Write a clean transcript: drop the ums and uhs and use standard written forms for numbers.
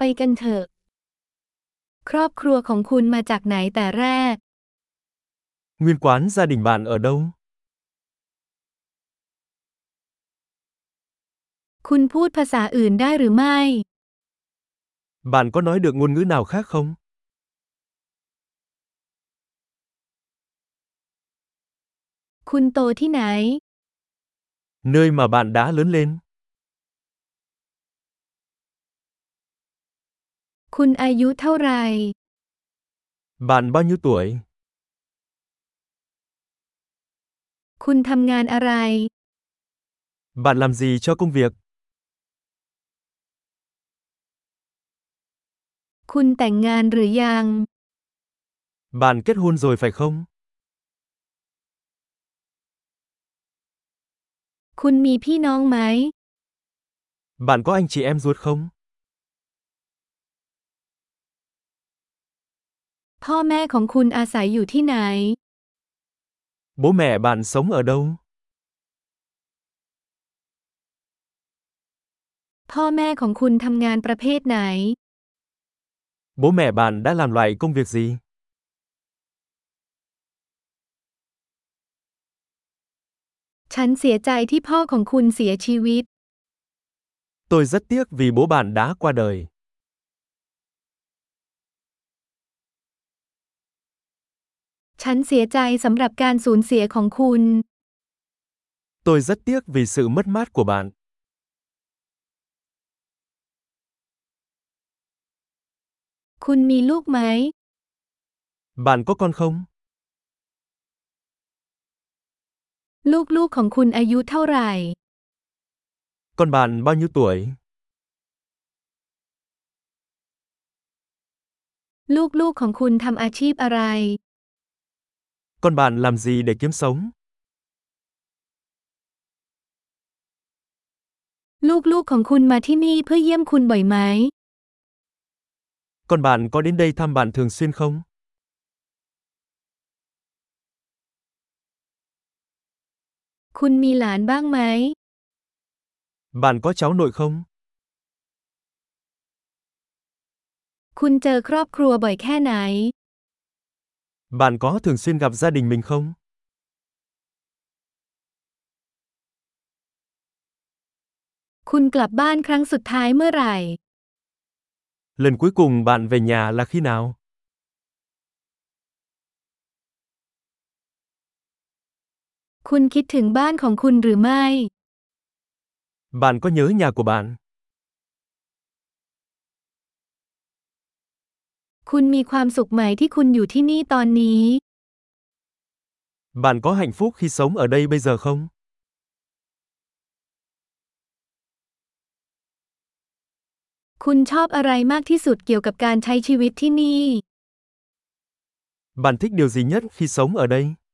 กันเถอะครอบครัวของคุณมาจากไหนแต่แรก Nguyên quán gia đình bạn ở đâu? คุณพูดภาษาอื่นได้หรือไม่ Bạn có nói được ngôn ngữ nào khác không? คุณโตที่ไหน Nơi mà bạn đã lớn lên. คุณอายุเท่าไหร่ Bạn bao nhiêu tuổi? คุณทำงานอะไร Bạn làm gì cho công việc? คุณแต่งงานหรือยัง Bạn kết hôn rồi phải không? คุณมีพี่น้องไหม Bạn có anh chị em ruột không? พ่อแม่ของคุณอาศัยอยู่ที่ไหน Bố mẹ bạn sống ở đâu? พ่อแม่ของคุณทำงานประเภทไหน Bố mẹ bạn đã làm loại công việc gì? ฉันเสียใจที่พ่อของคุณเสียชีวิต Tôi rất tiếc vì bố bạn đã qua đời. ฉันเสียใจสำหรับการสูญเสียของคุณ Tôi rất tiếc vì sự mất mát của bạn. คุณมีลูกไหม Bạn có con không? ลูกๆของคุณอายุเท่าไหร่ Con bạn bao nhiêu tuổi? ลูกๆของคุณทำอาชีพอะไร Con bạn làm gì để kiếm sống? ลูกๆของคุณมาที่นี่เพื่อเยี่ยมคุณบ่อยไหม Con bạn có đến đây thăm bạn thường xuyên không? คุณมีหลานบ้างไหม Bạn có cháu nội không? คุณเจอครอบครัวบ่อยแค่ไหน Bạn có thường xuyên gặp gia đình mình không? คุณกลับบ้านครั้งสุดท้ายเมื่อไหร่ Lần cuối cùng bạn về nhà là khi nào? คุณคิดถึงบ้านของคุณหรือไม่ Bạn có nhớ nhà của bạn? คุณมีความสุขไหมที่คุณอยู่ที่นี่ตอนนี้ Bạn có hạnh phúc khi sống ở đây bây giờ không? คุณชอบอะไรมากที่สุดเกี่ยวกับการใช้ชีวิตที่นี่ Bạn thích điều gì nhất khi sống ở đây?